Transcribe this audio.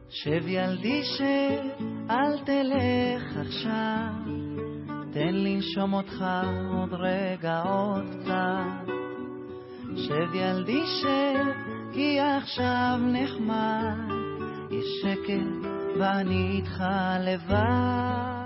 שב ילדי שב, אל תלך עכשיו, תן לנשום אותך עוד רגע עוד קצת. שב ילדי שב, כי עכשיו נחמד, יש שקט ואני איתך לבד.